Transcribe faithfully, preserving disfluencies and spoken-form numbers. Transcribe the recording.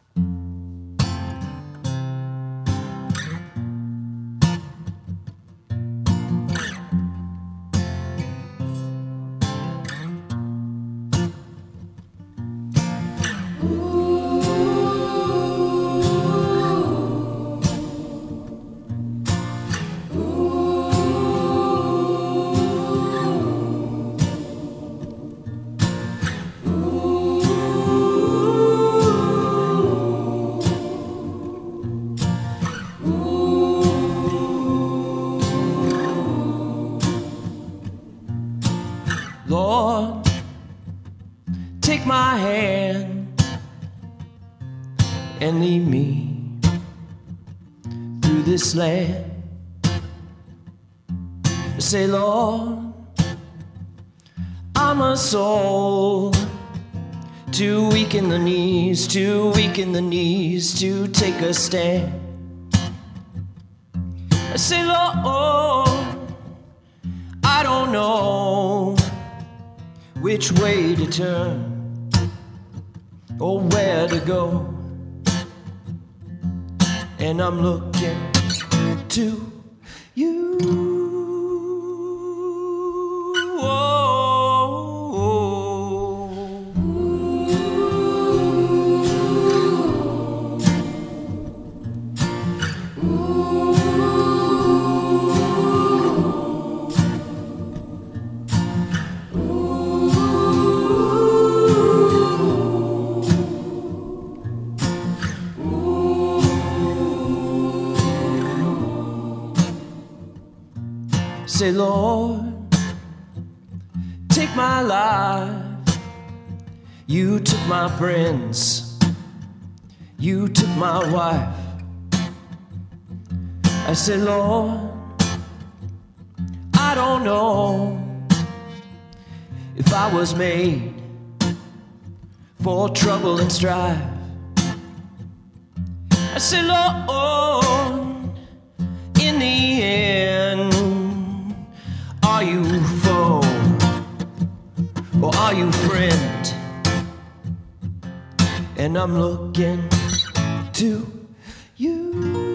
Lord, take my hand and lead me through this land. Say, Lord, I'm a soul too weak in the knees, too weak in the knees to take a stand. I say, Lord, I don't know which way to turn or where to go, and I'm looking to you. Say, Lord, take my life. You took my friends, you took my wife. I said, Lord, I don't know if I was made for trouble and strife. I said, Lord, in the end, are you foe or are you friend? And I'm looking to you.